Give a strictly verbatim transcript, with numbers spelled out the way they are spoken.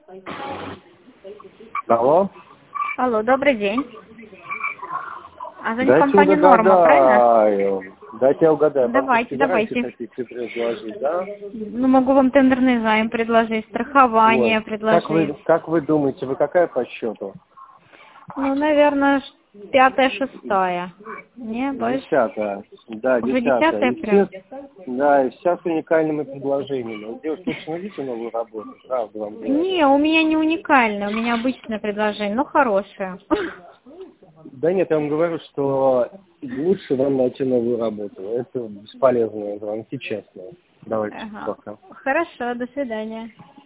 Алло. Алло, добрый день. А за Дайте компания Норма, правильно? угадаю. Дайте я угадаю. Давайте, Банковские давайте. гарантии хотите предложить, да? Ну, могу вам тендерный займ предложить, страхование Вот. Как вы, предложить. как вы думаете, вы какая по счету? Ну, наверное, пятая, шестая. Не, больше. Десятая. Да, Уже десятая. десятая И прям. все, да, и вся с уникальными предложениями. Вот, девушка, очень найдите новую работу, правда вам говорю. Не, у меня не уникальное, у меня обычное предложение, но хорошее. Да нет, я вам говорю, что лучше вам найти новую работу. Это бесполезные звонки, честно. Давайте Ага. пока. Хорошо, до свидания.